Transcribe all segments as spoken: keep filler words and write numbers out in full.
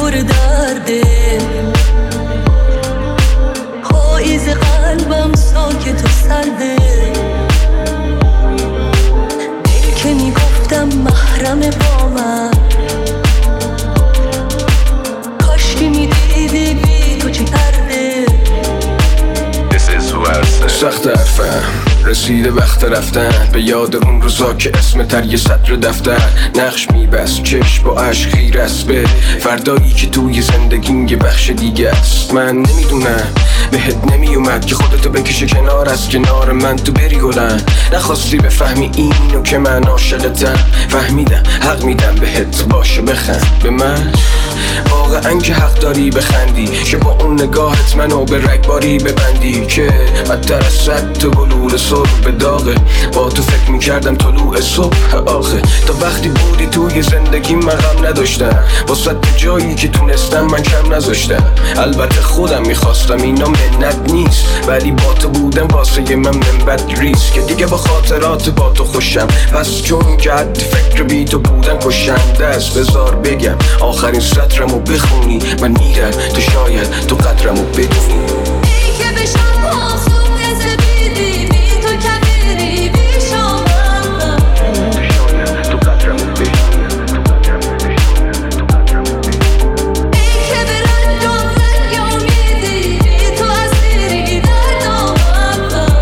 پر درده، پاییز قلبم ساکت و سرده. دل که میگفتم محرم با من، کاش که میدیدی بی تو چی کرده. سخت حرفم رسیده وقت رفتن، به یاد اون روزا که اسم تر یه سطر دفتر نقش میبست، چشم با عشق خیره است به فردایی که توی زندگیم یه بخش دیگه است. من نمیدونم بهت نمیومد که خودتو بکشه کنار از کنار من تو بری گلن. نخواستی بفهمی اینو که من عاشقتم، فهمیدم حق میدم بهت باشه بخند به من. واقعا که حق داری بخندی که با اون نگاهت منو به رگباری ببندی که بدتر از صد تو بلور صبح به داغه. با تو فکر میکردم طلوع صبح آخه، تا وقتی بودی توی زندگی من غم نداشتم، واسه جایی که تونستم من کم نذاشتم. البته خودم میخواستم اینا منت نیست، ولی با تو بودم واسه من منبت ریست که دیگه با خاطرات با تو خوشم. پس چون که حد فکر بی تو بودن کشنده است، بذار بگم آخرین سطرمو بخونی. من میرم تو شاید تو قدرمو بدونی. ای که بشم آسون نزبیدی بی تو کبیری بی شامم، تو شاید تو قدرمو بدونی. ای که به رنجام رنگ امیدی بی تو اسیری در دامم.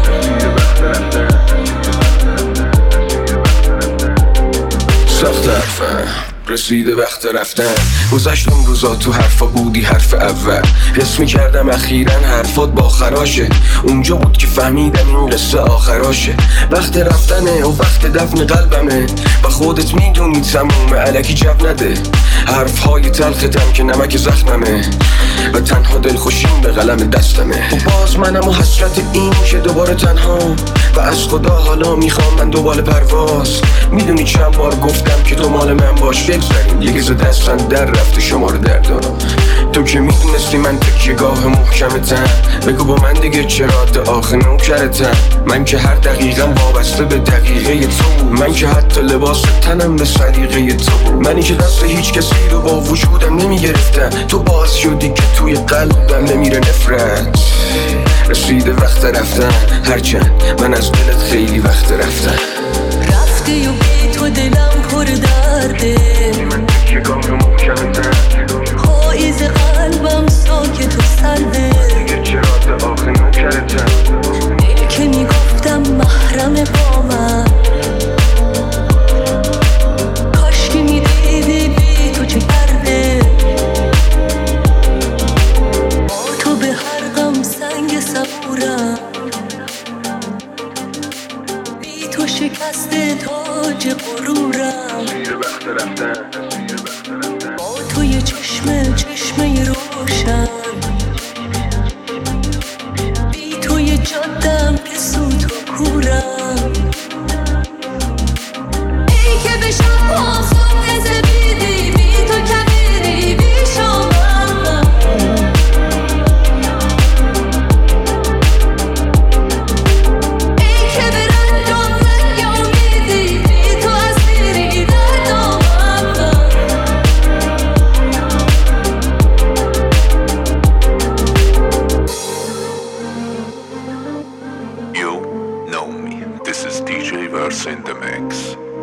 سخت حرفم رسیده وقت رفتن، گذشت اون روزا تو حرفا بودی حرف اول، حس میکردم اخیراً حرفات با خراشه. اونجا بود که فهمیدم این قصه آخراشه. وقت رفتنه و وقت دفن قلبمه، و خودت میدونی تموم علکی جب نده. حرفهای تلختم که نمک زخممه، و تنها دلخوشیم به قلم دستمه. و باز منم و حسرت این که دوباره تنها، و از خدا حالا میخوام من دوباره پرواز. میدونی چند بار گفتم که تو مال من باش، بگذاریم یه گز دستن در رفته شماره دردانم. تو که میدونستی من تکیه‌گاه محکمتم، بگو با من دیگه چرا تا آخر نوکرتم. من که هر دقیقم وابسته به دقیقه تو، من که حتی لباس تنم به سلیقه تو. منی که دست هیچ کسی رو با وجودم نمیگرفتم، تو باز شدی که توی قلبم نمیره نفرت. رسیده وقت رفتن، هرچند من از دلت خیلی وقت رفتم. رفتی و بی تو دلم پر درده، من تکیه‌گاه محکمتم، پاییز قلبم ساکت و سرده. دیگه چرا تا آخر نوکرتم. دل که میگفتم محرم با من، کاش که میدیدی بی تو چه کرده. با تو به هر غم سنگ صبورم، بی تو شکسته تاج غرورم. با تو یه چشمه چشمه روشن، بی تو یه جادم که سوت و کورم. ای که بشم آسون نزبیدی بی تو کبیری بی شامم، ای که به رنجام رنگ امیدی بی تو اسیری در دامم. You know me. This is D J Verse in the mix.